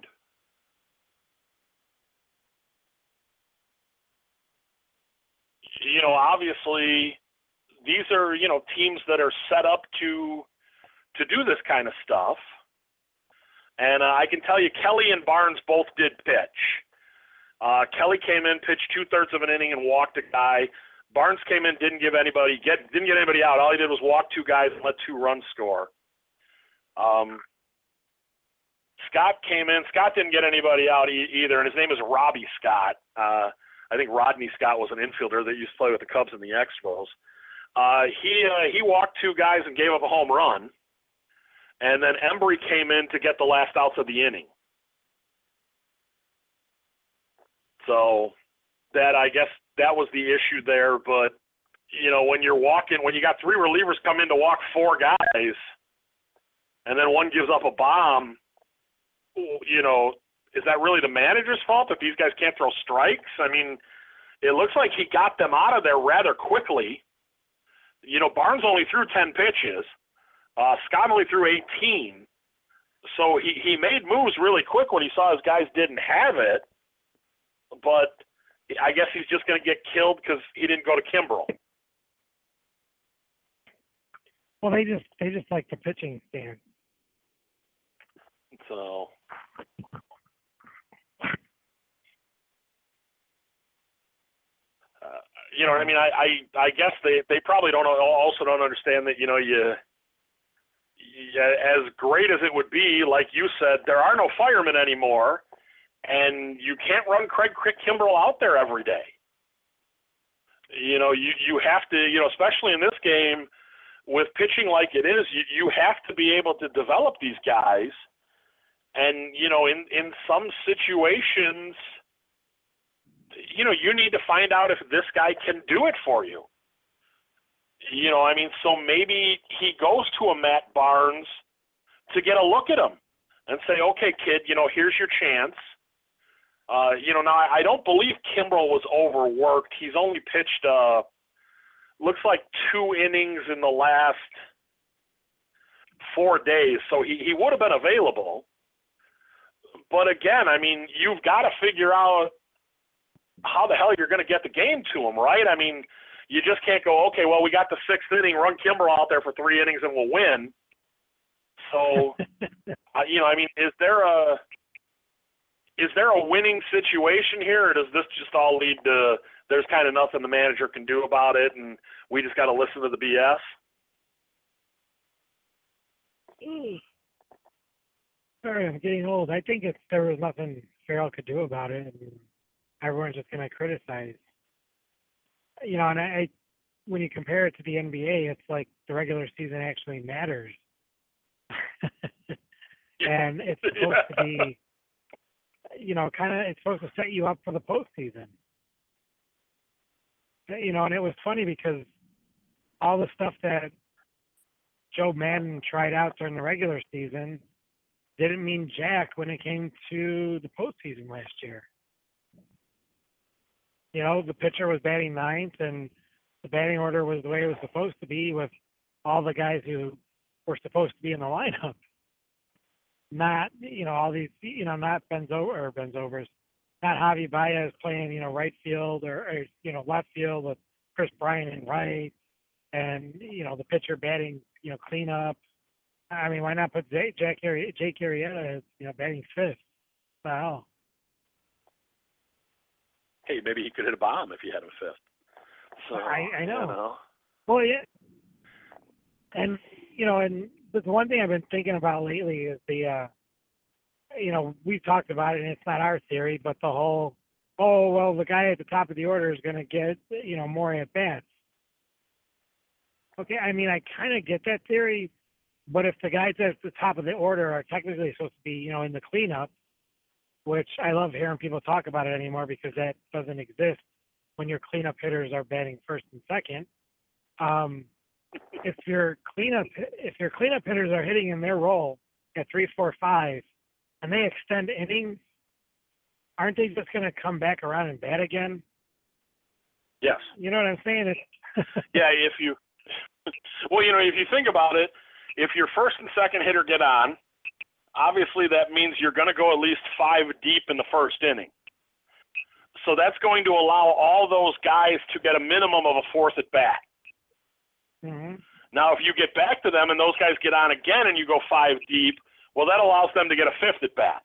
You know, obviously, these are, you know, teams that are set up to to do this kind of stuff. And uh, I can tell you, Kelly and Barnes both did pitch. Uh, Kelly came in, pitched two-thirds of an inning, and walked a guy. Barnes came in, didn't give anybody get didn't get anybody out. All he did was walk two guys and let two runs score. Um, Scott came in. Scott didn't get anybody out e- either, and his name is Robbie Scott. Uh, I think Rodney Scott was an infielder that used to play with the Cubs and the Expos. Uh, he uh, he walked two guys and gave up a home run. And then Embry came in to get the last outs of the inning. So that, I guess, that was the issue there. But, you know, when you're walking, when you got three relievers come in to walk four guys, and then one gives up a bomb, you know, is that really the manager's fault that these guys can't throw strikes? I mean, it looks like he got them out of there rather quickly. You know, Barnes only threw ten pitches. Uh, Scott only threw eighteen. So he, he made moves really quick when he saw his guys didn't have it. But I guess he's just going to get killed because he didn't go to Kimbrel. Well, they just they just like the pitching stand. So, uh, you know what I mean? I, I, I guess they, they probably don't also don't understand that, you know, you, you, as great as it would be, like you said, there are no firemen anymore, and you can't run Craig Kimbrel out there every day. You know, you, you have to, you know, especially in this game, with pitching like it is, you, you have to be able to develop these guys. And, you know, in, in some situations, you know, you need to find out if this guy can do it for you. You know, I mean, so maybe he goes to a Matt Barnes to get a look at him and say, okay, kid, you know, here's your chance. Uh, you know, now I, I don't believe Kimbrel was overworked. He's only pitched, uh, looks like two innings in the last four days, so he, he would have been available. But again, I mean, you've got to figure out how the hell you're going to get the game to him, right? I mean, you just can't go, okay, well, we got the sixth inning, run Kimbrel out there for three innings and we'll win. So, uh, you know, I mean, is there a is there a winning situation here, or does this just all lead to there's kind of nothing the manager can do about it and we just got to listen to the B S? Mm. Sorry, I'm getting old. I think if there was nothing Farrell could do about it, and everyone's just going to criticize. You know, and I, I, when you compare it to the N B A, it's like the regular season actually matters. And it's supposed yeah. to be, you know, kind of, it's supposed to set you up for the postseason. You know, and it was funny because all the stuff that Joe Madden tried out during the regular season didn't mean jack when it came to the postseason last year. You know, the pitcher was batting ninth, and the batting order was the way it was supposed to be with all the guys who were supposed to be in the lineup. Not, you know, all these, you know, not Benzo or Benzovers, not Javi Baez playing, you know, right field or, or, you know, left field with Chris Bryant in right, and, you know, the pitcher batting, you know, cleanup. I mean, why not put Jay, Jack Arri- Jake Arrieta as, you know, batting fifth? Wow. Hey, maybe he could hit a bomb if he had him fifth. So, I, I know. You know. Well, yeah. And, you know, and the one thing I've been thinking about lately is the, uh, you know, we've talked about it, and it's not our theory, but the whole, oh, well, the guy at the top of the order is going to get, you know, more at-bats. Okay, I mean, I kind of get that theory, but if the guys at the top of the order are technically supposed to be, you know, in the cleanup, which I love hearing people talk about it anymore because that doesn't exist when your cleanup hitters are batting first and second. Um, if your cleanup if your cleanup hitters are hitting in their role at three, four, five, and they extend innings, aren't they just going to come back around and bat again? Yes. You know what I'm saying? It's yeah, if you well, you know, if you think about it, if your first and second hitter get on, obviously that means you're going to go at least five deep in the first inning. So that's going to allow all those guys to get a minimum of a fourth at bat. Mm-hmm. Now, if you get back to them and those guys get on again and you go five deep, well, that allows them to get a fifth at bat.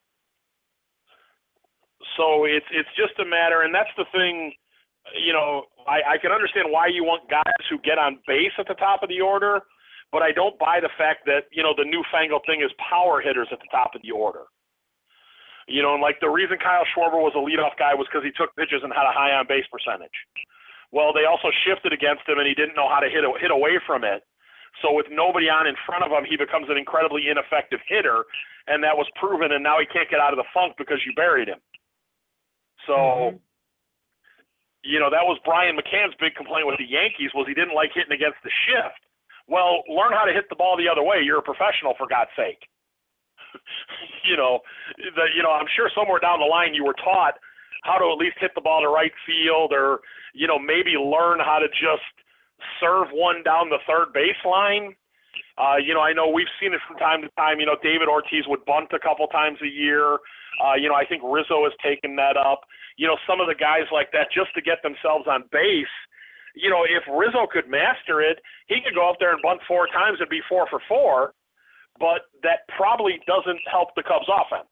So it's it's just a matter, and that's the thing, you know, I, I can understand why you want guys who get on base at the top of the order, but I don't buy the fact that, you know, the newfangled thing is power hitters at the top of the order. You know, and like the reason Kyle Schwarber was a leadoff guy was because he took pitches and had a high on-base percentage. Well, they also shifted against him, and he didn't know how to hit hit away from it. So with nobody on in front of him, he becomes an incredibly ineffective hitter, and that was proven, and now he can't get out of the funk because you buried him. So, mm-hmm. you know, that was Brian McCann's big complaint with the Yankees was he didn't like hitting against the shift. Well, learn how to hit the ball the other way. You're a professional, for God's sake. you know, the, you know, I'm sure somewhere down the line you were taught how to at least hit the ball to right field, or, you know, maybe learn how to just serve one down the third baseline. Uh, you know, I know we've seen it from time to time. You know, David Ortiz would bunt a couple times a year. Uh, you know, I think Rizzo has taken that up. You know, some of the guys like that, just to get themselves on base. You know, if Rizzo could master it, he could go out there and bunt four times and be four for four. But that probably doesn't help the Cubs offense.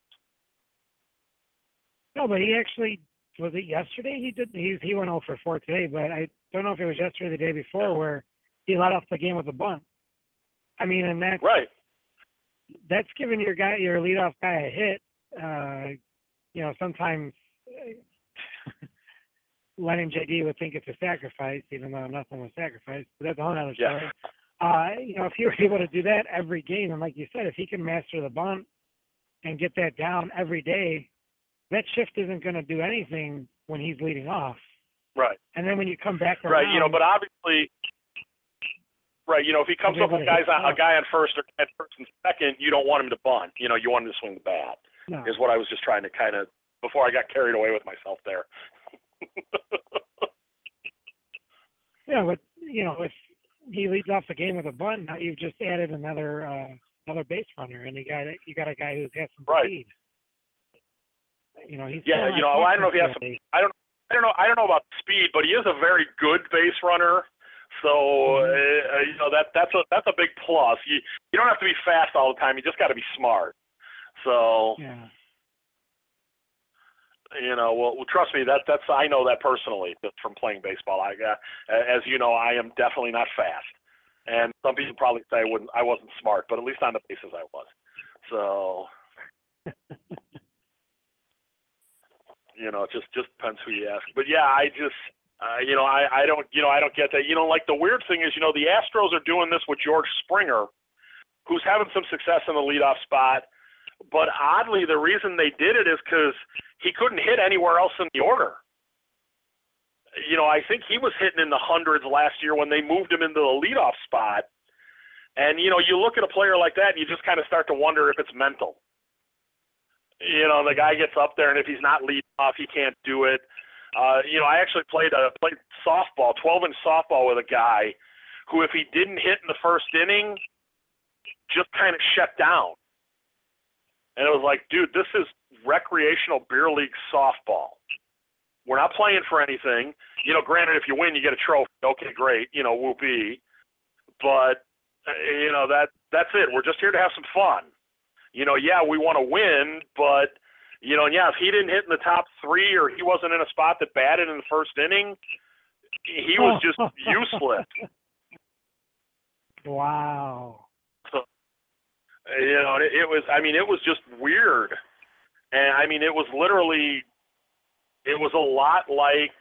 No, but he actually, was it yesterday? He did. He he went oh for four today, but I don't know if it was yesterday or the day before where he let off the game with a bunt. I mean, and that's right. That's giving your guy, your leadoff guy, a hit. Uh, you know, sometimes Lennon J D would think it's a sacrifice, even though nothing was sacrificed. But that's a whole other story. Yeah. Uh, you know, if he were able to do that every game, and like you said, if he can master the bunt and get that down every day, that shift isn't going to do anything when he's leading off. Right. And then when you come back around, right, you know, but obviously, right, you know, if he comes up with guys on, a guy on first or at first and second, you don't want him to bunt. You know, you want him to swing the bat. No. Is what I was just trying to kind of, before I got carried away with myself there. Yeah, but you know, if he leads off the game with a bunt, now you've just added another uh, another base runner, and you got you got a guy who's got some right. speed. You know, he's yeah. You know, I don't know if he has some. I don't. I don't know. I don't know about speed, but he is a very good base runner. So mm-hmm. uh, you know that that's a that's a big plus. You you don't have to be fast all the time. You just got to be smart. So. Yeah. You know, well, well, trust me, that that's I know that personally from playing baseball. I, uh, as you know, I am definitely not fast, and some people probably say I wouldn't, I wasn't smart, but at least on the bases I was. So, you know, it just just depends who you ask. But yeah, I just, uh, you know, I I don't, you know, I don't get that. You know, like the weird thing is, you know, the Astros are doing this with George Springer, who's having some success in the leadoff spot. But oddly, the reason they did it is because he couldn't hit anywhere else in the order. You know, I think he was hitting in the hundreds last year when they moved him into the leadoff spot. And, you know, you look at a player like that and you just kind of start to wonder if it's mental. You know, the guy gets up there and if he's not leading off, he can't do it. Uh, you know, I actually played a, played softball, twelve-inch softball with a guy who, if he didn't hit in the first inning, just kind of shut down. And it was like, dude, this is recreational beer league softball. We're not playing for anything. You know, granted, if you win, you get a trophy. Okay, great. You know, whoopee. But, you know, that that's it. We're just here to have some fun. You know, yeah, we want to win, but, you know, and yeah, if he didn't hit in the top three or he wasn't in a spot that batted in the first inning, he was just useless. Wow. So, you know, it, it was, I mean, it was just weird. And, I mean, it was literally, it was a lot like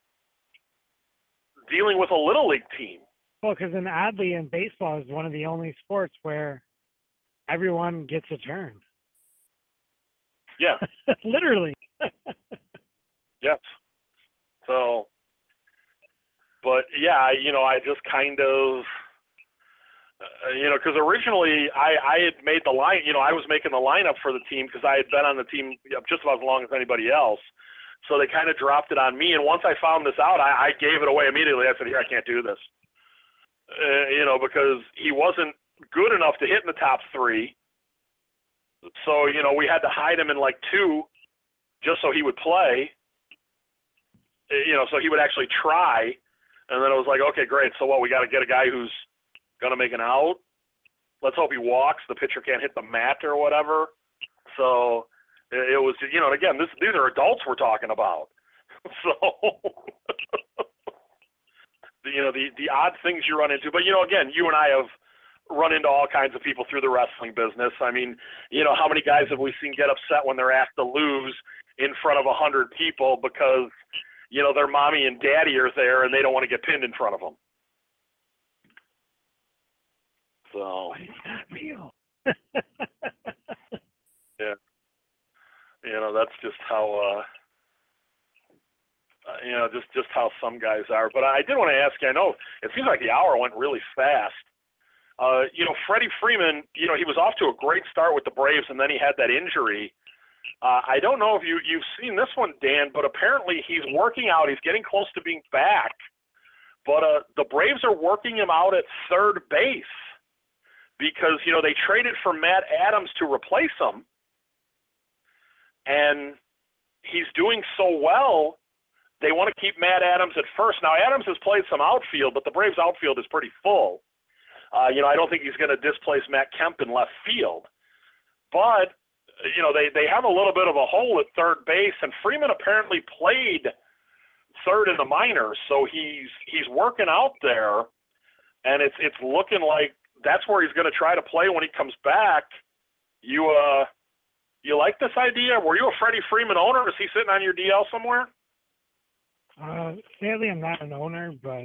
dealing with a Little League team. Well, because then oddly in baseball is one of the only sports where everyone gets a turn. Yeah. Literally. Yes. So, but yeah, you know, I just kind of, Uh, you know, because originally I, I had made the line, you know, I was making the lineup for the team because I had been on the team just about as long as anybody else. So they kind of dropped it on me. And once I found this out, I, I gave it away immediately. I said, here, I can't do this. Uh, you know, because he wasn't good enough to hit in the top three. So, you know, we had to hide him in like two just so he would play, uh, you know, so he would actually try. And then it was like, okay, great. So what, we got to get a guy who's going to make an out. Let's hope he walks. The pitcher can't hit the mat or whatever. So it was, you know, again, this, these are adults we're talking about. So, you know, the, the odd things you run into. But, you know, again, you and I have run into all kinds of people through the wrestling business. I mean, you know, how many guys have we seen get upset when they're asked to lose in front of a hundred people because, you know, their mommy and daddy are there and they don't want to get pinned in front of them. So it's not real. Yeah, you know, that's just how uh, uh, you know, just just how some guys are. But I did want to ask you. I know it seems like the hour went really fast. Uh, you know, Freddie Freeman, you know, he was off to a great start with the Braves, and then he had that injury. Uh, I don't know if you, you've seen this one, Dan, but apparently he's working out. He's getting close to being back. But uh, the Braves are working him out at third base because, you know, they traded for Matt Adams to replace him. And he's doing so well, they want to keep Matt Adams at first. Now, Adams has played some outfield, but the Braves' outfield is pretty full. Uh, you know, I don't think he's going to displace Matt Kemp in left field. But, you know, they, they have a little bit of a hole at third base, and Freeman apparently played third in the minors, so he's he's working out there, and it's it's looking like that's where he's going to try to play when he comes back. You uh, you like this idea? Were you a Freddie Freeman owner? Is he sitting on your D L somewhere? Uh, sadly, I'm not an owner, but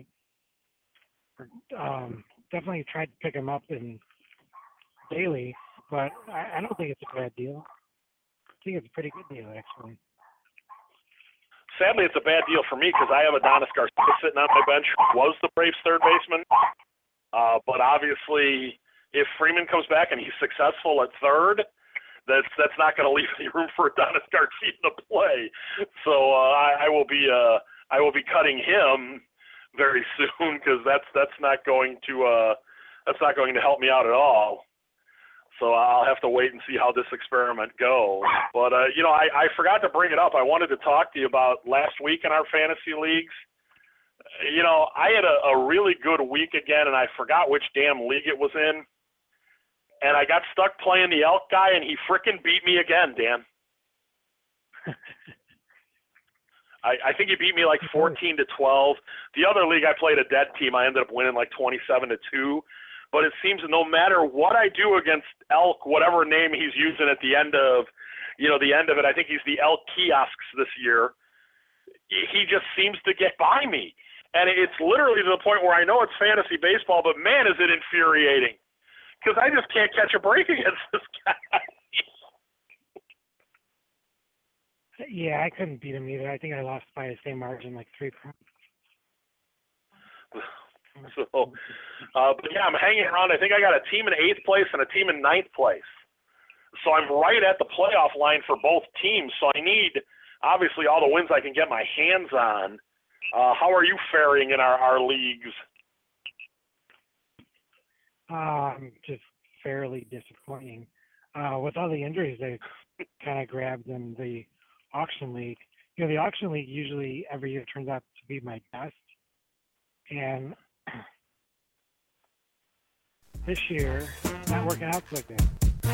um, definitely tried to pick him up in daily. But I, I don't think it's a bad deal. I think it's a pretty good deal, actually. Sadly, it's a bad deal for me because I have Adonis Garcia sitting on my bench, who was the Braves' third baseman. Uh, but obviously, if Freeman comes back and he's successful at third, that's that's not going to leave any room for Adonis Garcia to play. So uh, I, I will be uh, I will be cutting him very soon because that's that's not going to uh, that's not going to help me out at all. So I'll have to wait and see how this experiment goes. But, uh, you know, I, I forgot to bring it up. I wanted to talk to you about last week in our fantasy leagues. You know, I had a, a really good week again, and I forgot which damn league it was in. And I got stuck playing the Elk guy, and he frickin' beat me again, Dan. I, I think he beat me like fourteen to twelve. The other league I played a dead team. I ended up winning like twenty-seven to two. But it seems no matter what I do against Elk, whatever name he's using at the end of, you know, the end of it, I think he's the Elk Kiosks this year, he just seems to get by me. And it's literally to the point where I know it's fantasy baseball, but man, is it infuriating. Because I just can't catch a break against this guy. Yeah, I couldn't beat him either. I think I lost by the same margin, like three points. So, uh, but yeah, I'm hanging around. I think I got a team in eighth place and a team in ninth place. So I'm right at the playoff line for both teams. So I need, obviously, all the wins I can get my hands on. Uh, how are you faring in our, our leagues? Um, just fairly disappointing. Uh, with all the injuries they kind of grabbed in the auction league. You know, the auction league usually every year turns out to be my best. And this year, not working out so good.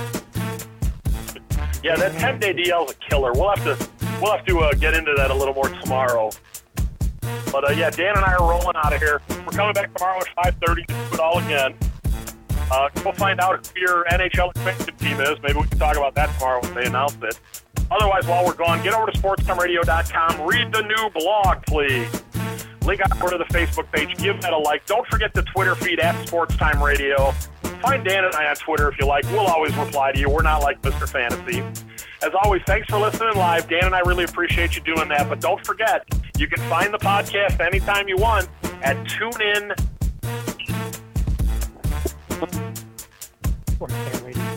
Yeah, that ten-day D L is a killer. We'll have to we'll have to uh, get into that a little more tomorrow. But uh, yeah, Dan and I are rolling out of here. We're coming back tomorrow at five thirty to do it all again. Uh, go find out who your N H L expansion team is. Maybe we can talk about that tomorrow when they announce it. Otherwise, while we're gone, get over to sports time radio dot com. Read the new blog, please. Link over to the Facebook page. Give that a like. Don't forget the Twitter feed at SportsTime Radio. Find Dan and I on Twitter if you like. We'll always reply to you. We're not like Mister Fantasy. As always, thanks for listening live. Dan and I really appreciate you doing that. But don't forget, you can find the podcast anytime you want at TuneIn. SportsTime Radio.